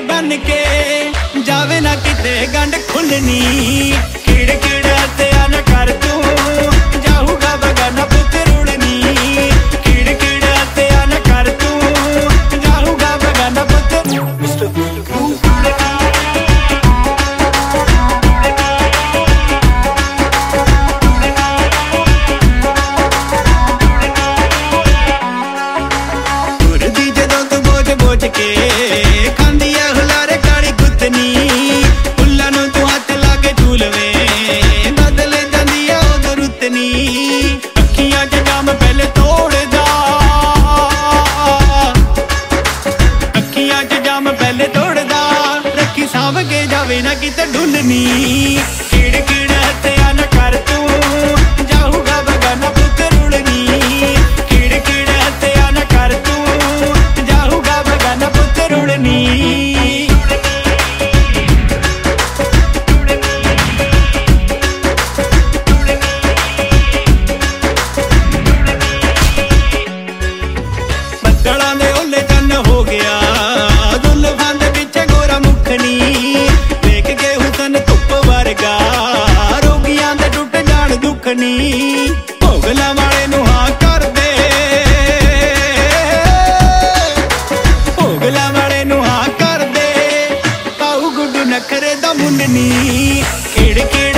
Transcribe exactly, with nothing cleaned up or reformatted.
बन के जावे ना किते गंढ खुलनी कीड़ कीड़ा ते न कर तू जाऊगा बगाना पुत रुड़नी कीड़ कीड़ा ते न कर तू जाऊगा बगाना पुत बोझ के खांदी है हुलारे काली गुतनी फुल्लां नूं तू हथ ला के झूलवे बदल जांदी है उद रुतनी अखियां च जाम पहले तोड़दा अखियां च जाम पहले तोड़दा रखी सांभ के जावे ना किते ढुलनी कीड़ कीड़ हत्या न कर तू जाऊगा बगाना पुत रुड़नी कीड़ कीड़ हत्या न कर तू जाऊगा बगाना पुत रुड़नी ਬੱਦਲਾਂ ਦੇ ਓਲੇ ਚੰਨ ਹੋ ਗਿਆ ਜ਼ੁਲਫਾਂ ਦੇ ਪਿੱਛੇ ਗੋਰਾ ਮੁਖਣੀ ਵੇਖ ਕੇ ਹੁਸਨ ਧੁੱਪ ਵਰਗਾ ਰੋਗੀਆਂ ਦੇ ਟੁੱਟ ਜਾਣ ਦੁੱਖਣੀ ਭੋਗਲਾਂ ਵਾਲੇ ਨੂੰ ਹਾਂ ਕਰਦੇ ਭੋਗਲਾਂ ਵਾਲੇ ਨੂੰ ਹਾਂ ਕਰਦੇ ਪਾਉ ਗੁੱਡੂ ਨਖਰੇ ਦਾ ਮੁੰਨਣੀ ਕਿੜ ਕਿੜ